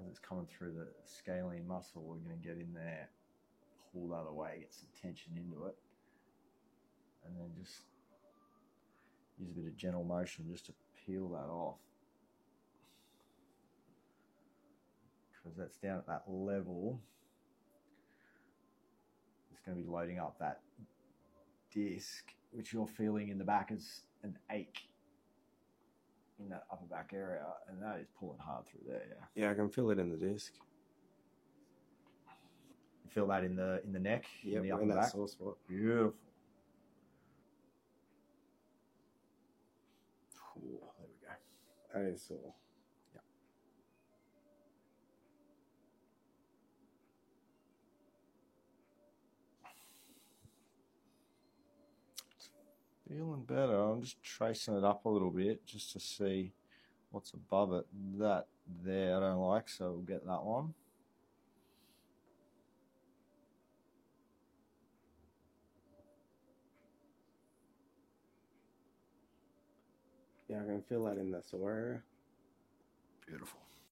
that's coming through the scalene muscle, we're going to get in there, pull that away, get some tension into it, and then just use a bit of gentle motion just to peel that off. Because that's down at that level. It's going to be loading up that disc, which you're feeling in the back as an ache in that upper back area, and that is pulling hard through there. Yeah, I can feel it in the disc. You feel that in the neck, in the upper in that back. sore spot. Beautiful. Ooh, there we go. That is sore. Yeah. Feeling better. I'm just tracing it up a little bit just to see what's above it. That there I don't like, so we'll get that one. Yeah, I can feel that in the sore area. Beautiful.